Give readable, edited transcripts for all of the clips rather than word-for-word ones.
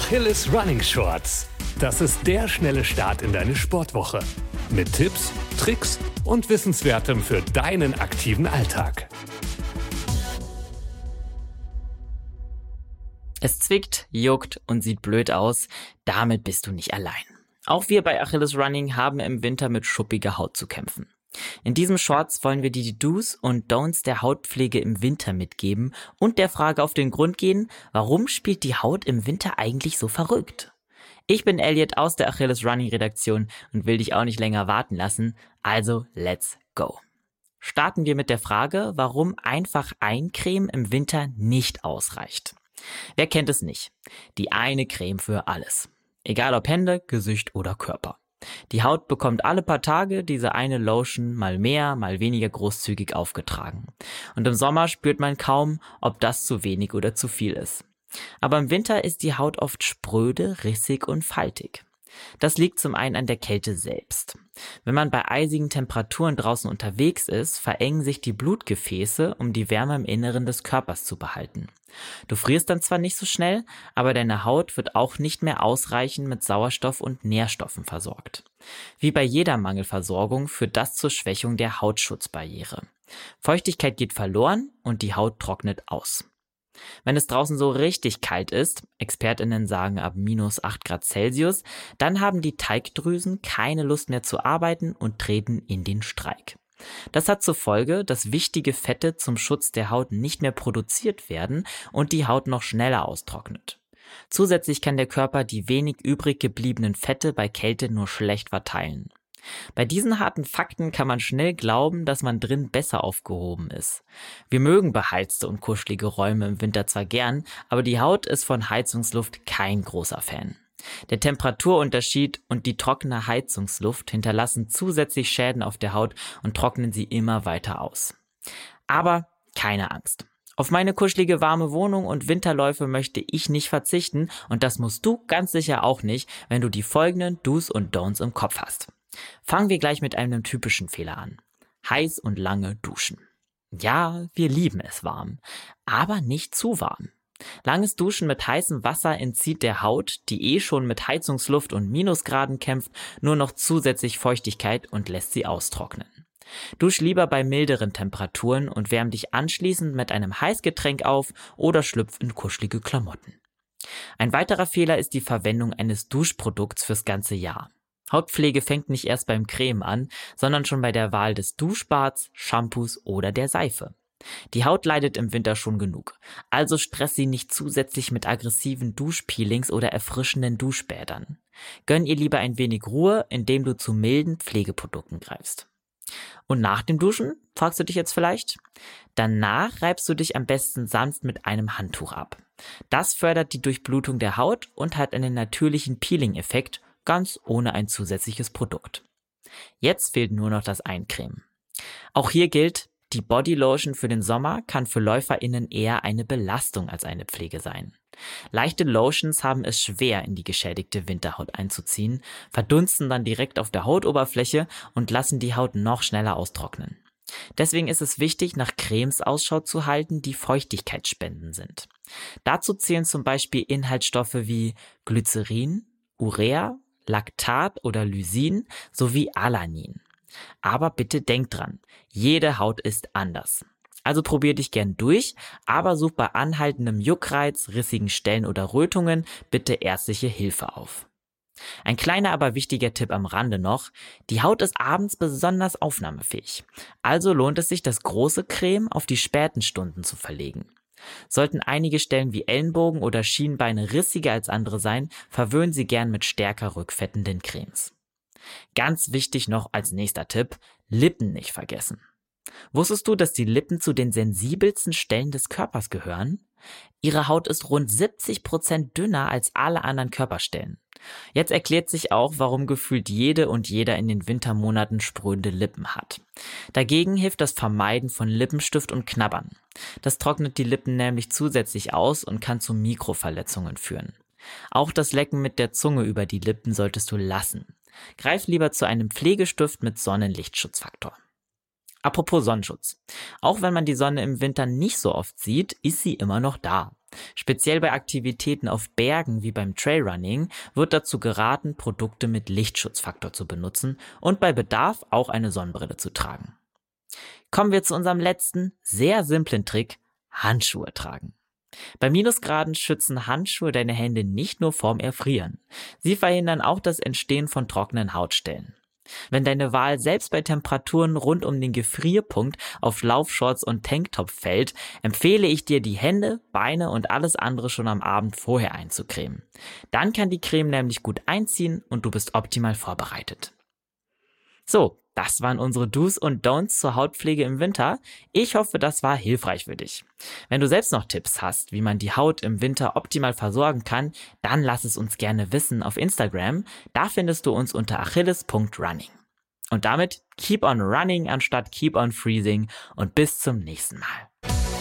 Achilles Running Shorts. Das ist der schnelle Start in deine Sportwoche. Mit Tipps, Tricks und Wissenswertem für deinen aktiven Alltag. Es zwickt, juckt und sieht blöd aus. Damit bist du nicht allein. Auch wir bei Achilles Running haben im Winter mit schuppiger Haut zu kämpfen. In diesem Shorts wollen wir dir die Do's und Don'ts der Hautpflege im Winter mitgeben und der Frage auf den Grund gehen, warum spielt die Haut im Winter eigentlich so verrückt? Ich bin Elliot aus der Achilles Running Redaktion und will dich auch nicht länger warten lassen, also let's go. Starten wir mit der Frage, warum einfach Eincreme im Winter nicht ausreicht. Wer kennt es nicht? Die eine Creme für alles. Egal ob Hände, Gesicht oder Körper. Die Haut bekommt alle paar Tage diese eine Lotion mal mehr, mal weniger großzügig aufgetragen. Und im Sommer spürt man kaum, ob das zu wenig oder zu viel ist. Aber im Winter ist die Haut oft spröde, rissig und faltig. Das liegt zum einen an der Kälte selbst. Wenn man bei eisigen Temperaturen draußen unterwegs ist, verengen sich die Blutgefäße, um die Wärme im Inneren des Körpers zu behalten. Du frierst dann zwar nicht so schnell, aber deine Haut wird auch nicht mehr ausreichend mit Sauerstoff und Nährstoffen versorgt. Wie bei jeder Mangelversorgung führt das zur Schwächung der Hautschutzbarriere. Feuchtigkeit geht verloren und die Haut trocknet aus. Wenn es draußen so richtig kalt ist, ExpertInnen sagen ab -8 Grad Celsius, dann haben die Teigdrüsen keine Lust mehr zu arbeiten und treten in den Streik. Das hat zur Folge, dass wichtige Fette zum Schutz der Haut nicht mehr produziert werden und die Haut noch schneller austrocknet. Zusätzlich kann der Körper die wenig übrig gebliebenen Fette bei Kälte nur schlecht verteilen. Bei diesen harten Fakten kann man schnell glauben, dass man drin besser aufgehoben ist. Wir mögen beheizte und kuschelige Räume im Winter zwar gern, aber die Haut ist von Heizungsluft kein großer Fan. Der Temperaturunterschied und die trockene Heizungsluft hinterlassen zusätzlich Schäden auf der Haut und trocknen sie immer weiter aus. Aber keine Angst. Auf meine kuschelige warme Wohnung und Winterläufe möchte ich nicht verzichten und das musst du ganz sicher auch nicht, wenn du die folgenden Do's und Don'ts im Kopf hast. Fangen wir gleich mit einem typischen Fehler an. Heiß und lange duschen. Ja, wir lieben es warm, aber nicht zu warm. Langes Duschen mit heißem Wasser entzieht der Haut, die schon mit Heizungsluft und Minusgraden kämpft, nur noch zusätzlich Feuchtigkeit und lässt sie austrocknen. Dusch lieber bei milderen Temperaturen und wärm dich anschließend mit einem Heißgetränk auf oder schlüpf in kuschelige Klamotten. Ein weiterer Fehler ist die Verwendung eines Duschprodukts fürs ganze Jahr. Hautpflege fängt nicht erst beim Creme an, sondern schon bei der Wahl des Duschbads, Shampoos oder der Seife. Die Haut leidet im Winter schon genug, also stress sie nicht zusätzlich mit aggressiven Duschpeelings oder erfrischenden Duschbädern. Gönn ihr lieber ein wenig Ruhe, indem du zu milden Pflegeprodukten greifst. Und nach dem Duschen, fragst du dich jetzt vielleicht? Danach reibst du dich am besten sanft mit einem Handtuch ab. Das fördert die Durchblutung der Haut und hat einen natürlichen Peeling-Effekt, ganz ohne ein zusätzliches Produkt. Jetzt fehlt nur noch das Eincremen. Auch hier gilt, die Bodylotion für den Sommer kann für LäuferInnen eher eine Belastung als eine Pflege sein. Leichte Lotions haben es schwer, in die geschädigte Winterhaut einzuziehen, verdunsten dann direkt auf der Hautoberfläche und lassen die Haut noch schneller austrocknen. Deswegen ist es wichtig, nach Cremes Ausschau zu halten, die feuchtigkeitsspendend sind. Dazu zählen zum Beispiel Inhaltsstoffe wie Glycerin, Urea, Laktat oder Lysin sowie Alanin. Aber bitte denk dran, jede Haut ist anders. Also probier dich gern durch, aber such bei anhaltendem Juckreiz, rissigen Stellen oder Rötungen bitte ärztliche Hilfe auf. Ein kleiner, aber wichtiger Tipp am Rande noch, die Haut ist abends besonders aufnahmefähig. Also lohnt es sich, das große Creme auf die späten Stunden zu verlegen. Sollten einige Stellen wie Ellenbogen oder Schienbeine rissiger als andere sein, verwöhnen Sie gern mit stärker rückfettenden Cremes. Ganz wichtig noch als nächster Tipp, Lippen nicht vergessen. Wusstest du, dass die Lippen zu den sensibelsten Stellen des Körpers gehören? Ihre Haut ist rund 70% dünner als alle anderen Körperstellen. Jetzt erklärt sich auch, warum gefühlt jede und jeder in den Wintermonaten spröde Lippen hat. Dagegen hilft das Vermeiden von Lippenstift und Knabbern. Das trocknet die Lippen nämlich zusätzlich aus und kann zu Mikroverletzungen führen. Auch das Lecken mit der Zunge über die Lippen solltest du lassen. Greif lieber zu einem Pflegestift mit Sonnenlichtschutzfaktor. Apropos Sonnenschutz. Auch wenn man die Sonne im Winter nicht so oft sieht, ist sie immer noch da. Speziell bei Aktivitäten auf Bergen wie beim Trailrunning wird dazu geraten, Produkte mit Lichtschutzfaktor zu benutzen und bei Bedarf auch eine Sonnenbrille zu tragen. Kommen wir zu unserem letzten, sehr simplen Trick: Handschuhe tragen. Bei Minusgraden schützen Handschuhe deine Hände nicht nur vorm Erfrieren. Sie verhindern auch das Entstehen von trockenen Hautstellen. Wenn deine Wahl selbst bei Temperaturen rund um den Gefrierpunkt auf Laufshorts und Tanktop fällt, empfehle ich dir, die Hände, Beine und alles andere schon am Abend vorher einzucremen. Dann kann die Creme nämlich gut einziehen und du bist optimal vorbereitet. So, das waren unsere Do's und Don'ts zur Hautpflege im Winter. Ich hoffe, das war hilfreich für dich. Wenn du selbst noch Tipps hast, wie man die Haut im Winter optimal versorgen kann, dann lass es uns gerne wissen auf Instagram. Da findest du uns unter achilles.running. Und damit keep on running anstatt keep on freezing und bis zum nächsten Mal.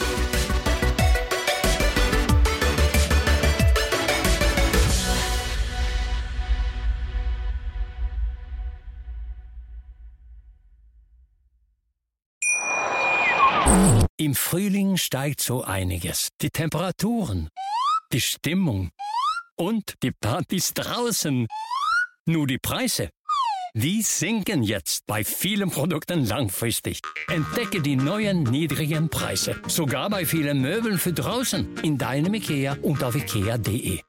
Im Frühling steigt so einiges. Die Temperaturen, die Stimmung und die Partys draußen. Nur die Preise, die sinken jetzt bei vielen Produkten langfristig. Entdecke die neuen niedrigen Preise. Sogar bei vielen Möbeln für draußen. In deinem IKEA und auf ikea.de.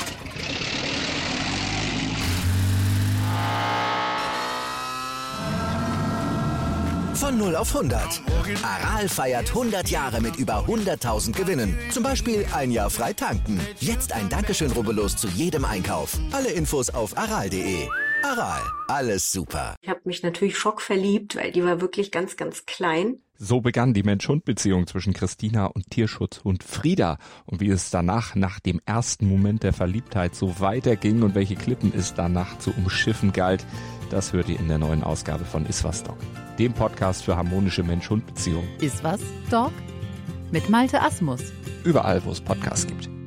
Von 0 auf 100. Aral feiert 100 Jahre mit über 100.000 Gewinnen. Zum Beispiel ein Jahr frei tanken. Jetzt ein Dankeschön, rubbellos zu jedem Einkauf. Alle Infos auf aral.de. Aral, alles super. Ich habe mich natürlich schockverliebt, weil die war wirklich ganz, ganz klein. So begann die Mensch-Hund-Beziehung zwischen Christina und Tierschutzhund Frieda. Und wie es danach, nach dem ersten Moment der Verliebtheit, so weiterging und welche Klippen es danach zu umschiffen galt, das hört ihr in der neuen Ausgabe von Iswas Dog, dem Podcast für harmonische Mensch-Hund-Beziehungen. Iswas Dog? Mit Malte Asmus. Überall, wo es Podcasts gibt.